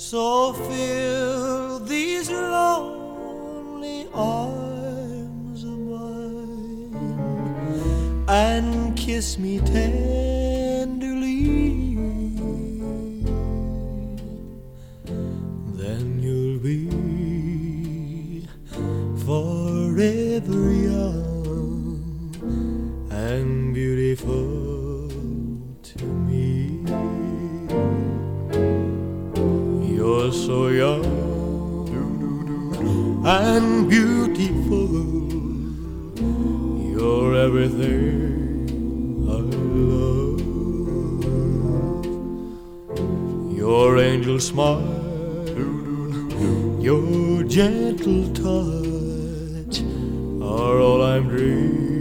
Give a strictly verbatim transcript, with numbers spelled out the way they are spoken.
So fill these lonely arms of mine and kiss me tenderly. Then you'll be forever young and beautiful to me. You're so young and beautiful. You're everything I love. Your angel smile, your gentle touch are all I'm dreaming